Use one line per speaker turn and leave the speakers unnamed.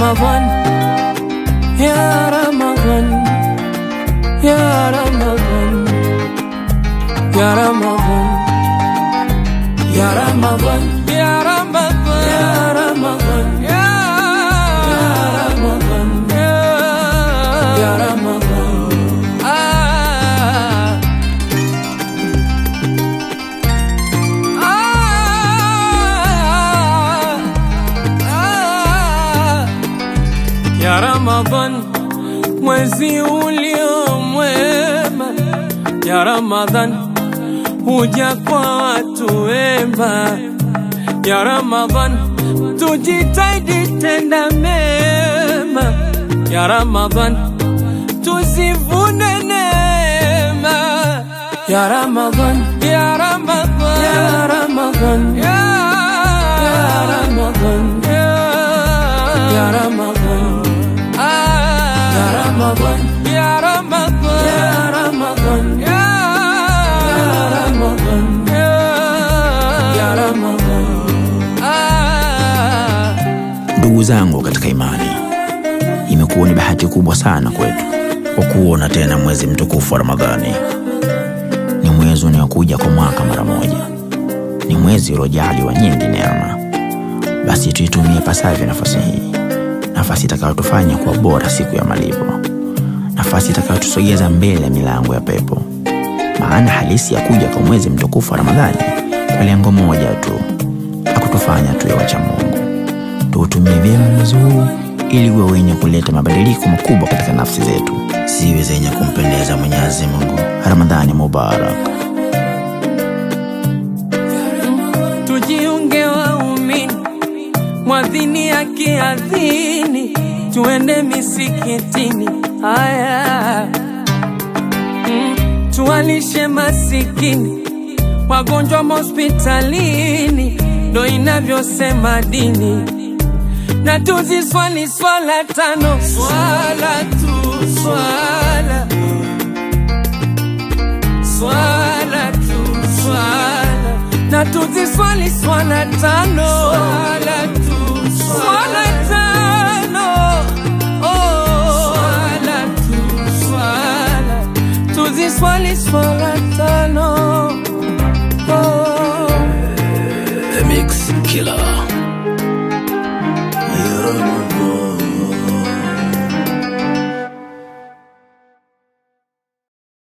Ramadan, ya Ramadan, ya Ramadan, ya Ramadan, ya Ramadan, ya Ramadan, ya Ramadan, ya Ramadan, ya Ramadan. Ya Ramadan, mwezi ulio mwema. Ya Ramadan, huja kwa watu wema. Ya Ramadan, tujitahidi tenda mema. Ya Ramadan, tuzivune neema. Ya Ramadan, ya Ramadan, ya Ramadan, ya Ramadan, ya Ramadan, ya Ramadan, ya Ramadan, ya Ramadan, ya Ramadan, ya Ramadan.
Ndugu zangu katika imani, imekuwa ni bahati kubwa sana kwetu kwa kuona tena mwezi mtukufu wa Ramadhani. Ni mwezi unaokuja kwa mwaka mara moja. Ni mwezi uliojaliwa nyingi neema. Basi tuitumie pasavyo nafasi hii, nafasi itakayotufanya kuwa bora siku ya malipo, nafasi itakayotusogeza mbele ya milango ya pepo. Maana halisi ya kuja kwa mwezi mtukufu wa Ramadhani kwa lengo moja tu, la kutufanya tuwe wacha Mungu. Tuutumie vyema mwezi huu ili uwe wenye kuleta mabadiliko makubwa katika nafsi zetu, ziwe zenye kumpendeza Mwenyezi Mungu. Ramadhani Mubarak.
Tujiunge waumini, mwadhini akiadhini, tuende misikitini. Haya, tuwalishe masikini, wagonjwa hospitalini, ndo inavyosema dini. Na tuziswali swala tano, swala tu swala, swala tu swala. Na tuziswali swala tano, swala tu swala tano, oh, swala tu swala. Tuziswali swala tano, oh.
The Mix Killer.